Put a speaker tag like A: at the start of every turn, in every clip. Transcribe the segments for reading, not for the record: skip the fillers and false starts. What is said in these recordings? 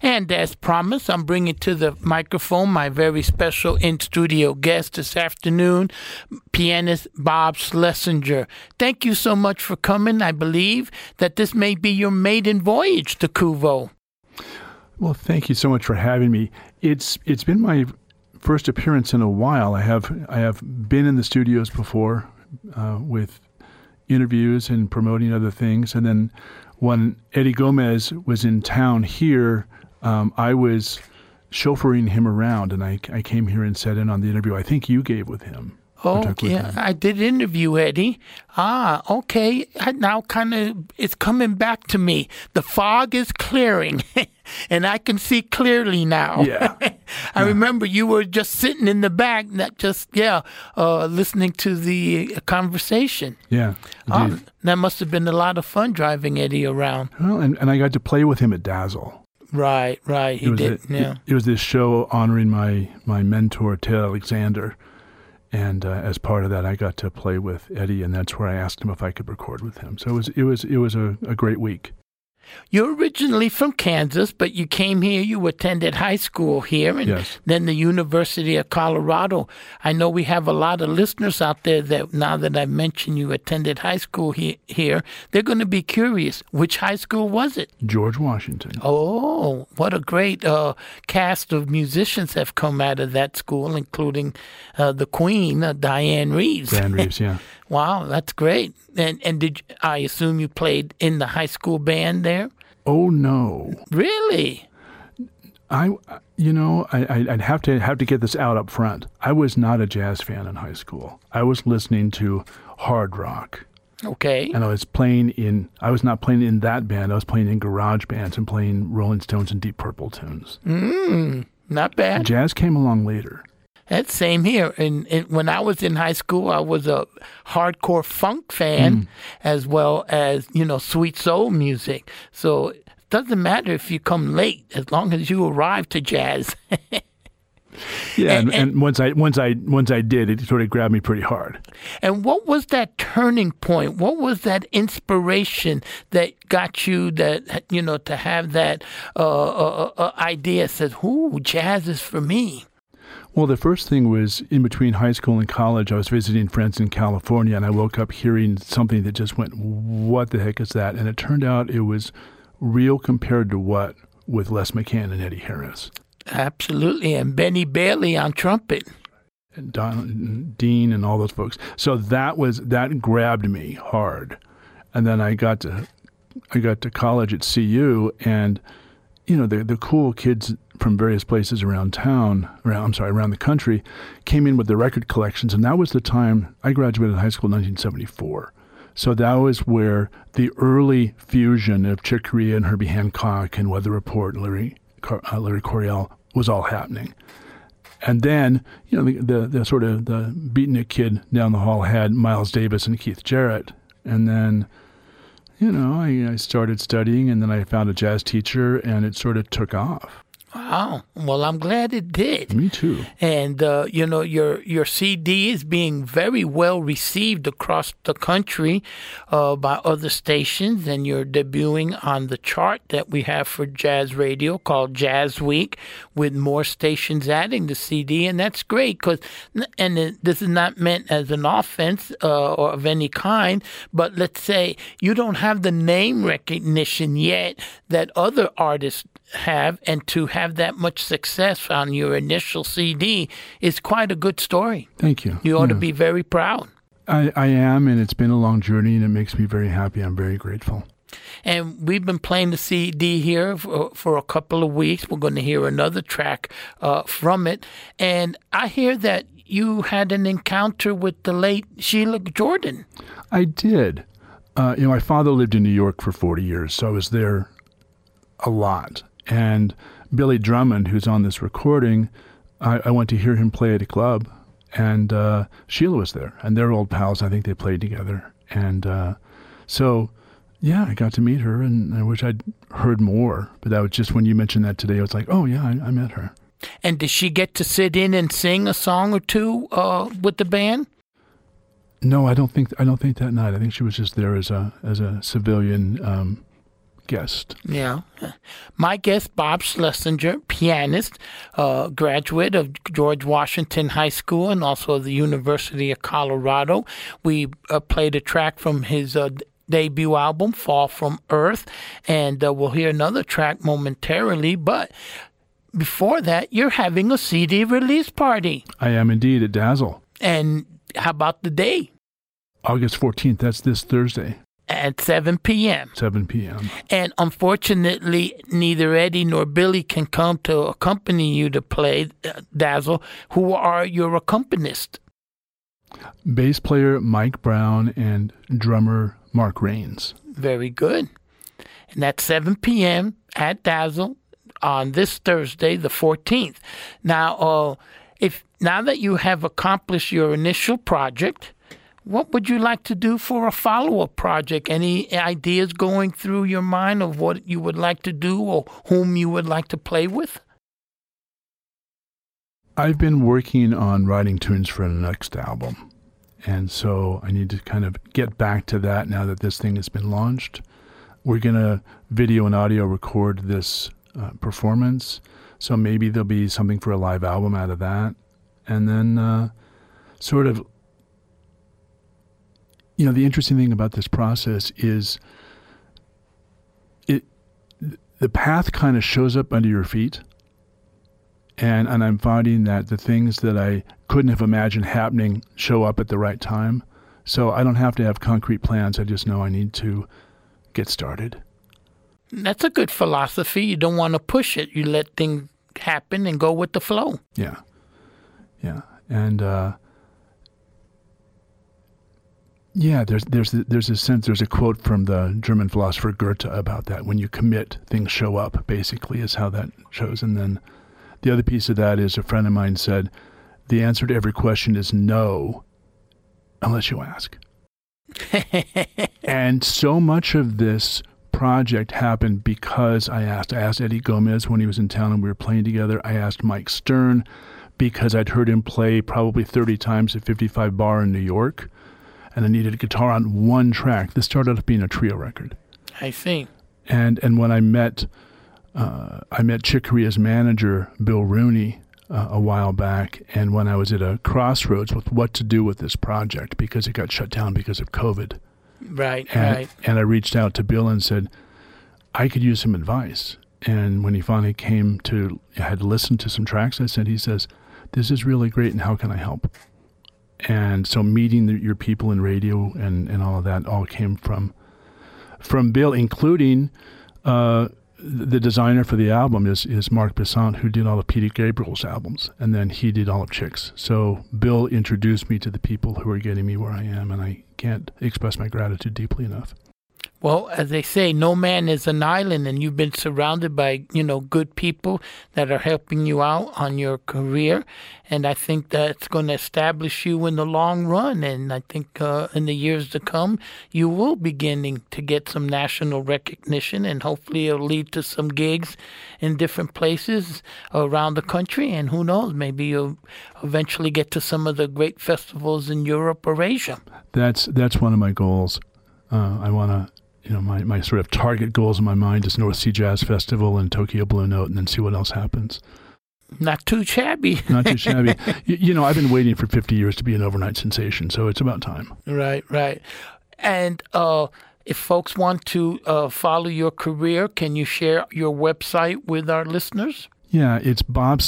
A: And as promised, I'm bringing to the microphone my very special in-studio guest this afternoon, pianist Bob Schlesinger. Thank you so much for coming. I believe that this may be your maiden voyage to Kuvo.
B: Well, thank you so much for having me. It's been my first appearance in a while. I have been in the studios before with interviews and promoting other things, and then when Eddie Gomez was in town here, I was chauffeuring him around, and I came here and sat in on the interview I think you gave with him.
A: Oh, yeah, I did interview Eddie. Okay. Now it's coming back to me. The fog is clearing, and I can see clearly now.
B: Yeah.
A: I remember you were just sitting in the back, listening to the conversation.
B: Yeah.
A: That must have been a lot of fun driving Eddie around.
B: Well, and I got to play with him at Dazzle.
A: Right. He did.
B: It was this show honoring my mentor, Ted Alexander. And as part of that, I got to play with Eddie, and that's where I asked him if I could record with him. So it was a great week.
A: You're originally from Kansas, but you came here, you attended high school here, and then the University of Colorado. I know we have a lot of listeners out there that now that I mentioned you attended high school here, they're going to be curious. Which high school was it?
B: George Washington.
A: Oh, what a great cast of musicians have come out of that school, including the Queen, Diane Reeves.
B: Diane Reeves, yeah.
A: Wow, that's great. And I assume you played in the high school band there?
B: Oh, no.
A: Really?
B: I'd have to get this out up front. I was not a jazz fan in high school. I was listening to hard rock.
A: Okay.
B: And I was not playing in that band. I was playing in garage bands and playing Rolling Stones and Deep Purple tunes.
A: Not bad.
B: Jazz came along later.
A: That's same here. And when I was in high school, I was a hardcore funk fan as well as, sweet soul music. So it doesn't matter if you come late as long as you arrive to jazz.
B: Yeah, and once I did, it sort of grabbed me pretty hard.
A: And what was that turning point? What was that inspiration that got you to have that idea says, "Ooh, jazz is for me"?
B: Well, the first thing was in between high school and college, I was visiting friends in California, and I woke up hearing something that just went, what the heck is that? And it turned out it was Real Compared to What with Les McCann and Eddie Harris.
A: Absolutely, and Benny Bailey on trumpet.
B: And Don Dean and all those folks. So that grabbed me hard. And then I got to college at CU, and the cool kids from various places around the country, came in with their record collections, and that was the time I graduated high school in 1974. So that was where the early fusion of Chick Corea and Herbie Hancock and Weather Report and Larry Coryell was all happening. And then, the sort of the beatnik kid down the hall had Miles Davis and Keith Jarrett, and then I started studying, and then I found a jazz teacher, and it sort of took off.
A: Wow. Well, I'm glad it did.
B: Me too.
A: And, your CD is being very well received across the country by other stations, and you're debuting on the chart that we have for jazz radio called Jazz Week, with more stations adding the CD, and that's great this is not meant as an offense or of any kind, but let's say you don't have the name recognition yet that other artists have, and to have that much success on your initial CD is quite a good story.
B: Thank you.
A: You ought to be very proud.
B: I am, and it's been a long journey, and it makes me very happy. I'm very grateful.
A: And we've been playing the CD here for a couple of weeks. We're going to hear another track from it. And I hear that you had an encounter with the late Sheila Jordan. I
B: did. My father lived in New York for 40 years, so I was there a lot. And Billy Drummond, who's on this recording, I went to hear him play at a club, and Sheila was there. And they're old pals. I think they played together. And I got to meet her, and I wish I'd heard more. But that was just when you mentioned that today, I was like, oh, yeah, I met her.
A: And did she get to sit in and sing a song or two with the band?
B: No, I don't think that night. I think she was just there as a civilian guest.
A: Yeah. My guest, Bob Schlesinger, pianist, graduate of George Washington High School and also the University of Colorado. We played a track from his debut album, Fall from Earth, and we'll hear another track momentarily. But before that, you're having a CD release party.
B: I am indeed at Dazzle.
A: And how about the day?
B: August 14th. That's this Thursday.
A: At 7 p.m.
B: 7 p.m.
A: And unfortunately, neither Eddie nor Billy can come to accompany you to play Dazzle. Who are your accompanists?
B: Bass player Mike Brown and drummer Mark Rains.
A: Very good. And that's 7 p.m. at Dazzle on this Thursday, the 14th. Now, now that you have accomplished your initial project, what would you like to do for a follow-up project? Any ideas going through your mind of what you would like to do or whom you would like to play with?
B: I've been working on writing tunes for the next album. And so I need to kind of get back to that now that this thing has been launched. We're going to video and audio record this performance. So maybe there'll be something for a live album out of that. And then sort of, you know, the interesting thing about this process is the path kind of shows up under your feet. And I'm finding that the things that I couldn't have imagined happening show up at the right time. So I don't have to have concrete plans. I just know I need to get started.
A: That's a good philosophy. You don't want to push it. You let things happen and go with the flow.
B: Yeah. Yeah. And there's a sense, there's a quote from the German philosopher Goethe about that. When you commit, things show up, basically, is how that shows. And then the other piece of that is a friend of mine said, the answer to every question is no, unless you ask. And so much of this project happened because I asked. I asked Eddie Gomez when he was in town and we were playing together. I asked Mike Stern because I'd heard him play probably 30 times at 55 Bar in New York. And I needed a guitar on one track. This started out being a trio record.
A: I see.
B: And when I met Chick Corea's manager, Bill Rooney, a while back, and when I was at a crossroads with what to do with this project because it got shut down because of COVID.
A: Right.
B: And I reached out to Bill and said, I could use some advice. And when he finally had listened to some tracks he says, this is really great, and how can I help? And so meeting your people in radio and all of that all came from Bill, including the designer for the album is Mark Besant, who did all of Peter Gabriel's albums, and then he did all of Chick's. So Bill introduced me to the people who are getting me where I am, and I can't express my gratitude deeply enough.
A: Well, as they say, no man is an island, and you've been surrounded by, good people that are helping you out on your career. And I think that's going to establish you in the long run. And I think in the years to come, you will beginning to get some national recognition, and hopefully it'll lead to some gigs in different places around the country. And who knows, maybe you'll eventually get to some of the great festivals in Europe or Asia.
B: That's one of my goals. I want to... my sort of target goals in my mind is North Sea Jazz Festival and Tokyo Blue Note, and then see what else happens.
A: Not too shabby.
B: Not too shabby. I've been waiting for 50 years to be an overnight sensation, so it's about time.
A: Right. And if folks want to follow your career, can you share your website with our listeners?
B: Yeah, it's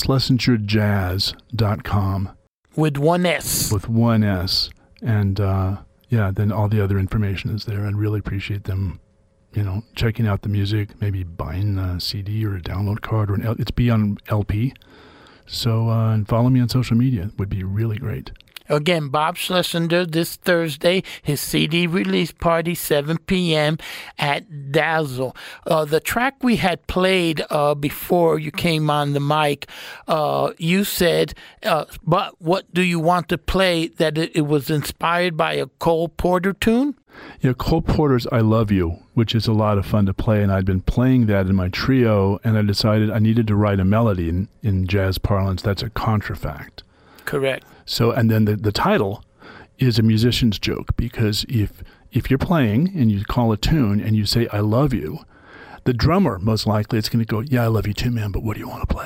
B: bobschlesingerjazz.com.
A: With one S.
B: With one S. And... then all the other information is there, and really appreciate them, checking out the music, maybe buying a CD or a download card, or it's be on LP. So, and follow me on social media would be really great.
A: Again, Bob Schlesinger this Thursday, his CD release party, 7 p.m. at Dazzle. The track we had played before you came on the mic, you said, but what do you want to play, that it was inspired by a Cole Porter tune?
B: Yeah, Cole Porter's I Love You, which is a lot of fun to play, and I'd been playing that in my trio, and I decided I needed to write a melody. In jazz parlance, that's a contrafact.
A: Correct.
B: So, and then the title is a musician's joke, because if you're playing and you call a tune and you say I love you, The drummer, most likely, it's going to go, yeah, I love you too, man, but what do you want to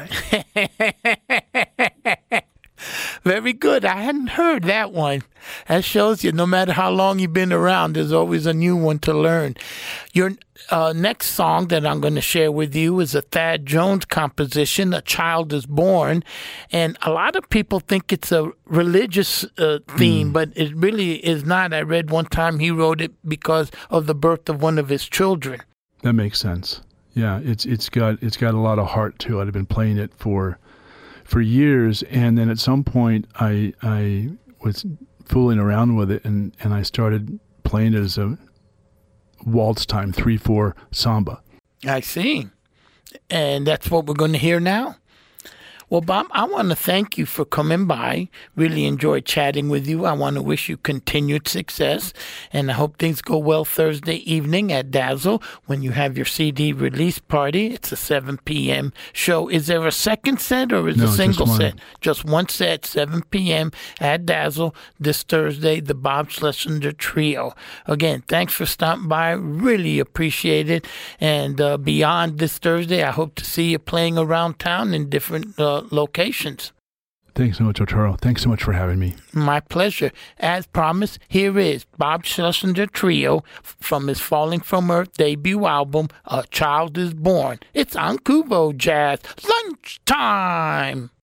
B: play?
A: Very good. I hadn't heard that one. That shows you no matter how long you've been around, there's always a new one to learn. Your next song that I'm going to share with you is a Thad Jones composition, A Child is Born. And a lot of people think it's a religious theme, but it really is not. I read one time he wrote it because of the birth of one of his children.
B: That makes sense. Yeah, it's got a lot of heart to it. I've been playing it for years, and then at some point I was fooling around with it, and I started playing it as a waltz time 3/4 samba.
A: I see. And that's what we're going to hear now. Well, Bob, I want to thank you for coming by. Really enjoyed chatting with you. I want to wish you continued success, and I hope things go well Thursday evening at Dazzle when you have your CD release party. It's a 7 p.m. show. Is there a second set or is it a single set? Just one set, 7 p.m. at Dazzle this Thursday, the Bob Schlesinger Trio. Again, thanks for stopping by. Really appreciate it. And beyond this Thursday, I hope to see you playing around town in different locations.
B: Thanks so much, Otaro. Thanks so much for having me.
A: My pleasure. As promised, here is Bob Schlesinger Trio from his Falling from Earth debut album, A Child is Born. It's on Kubo Jazz. Lunchtime!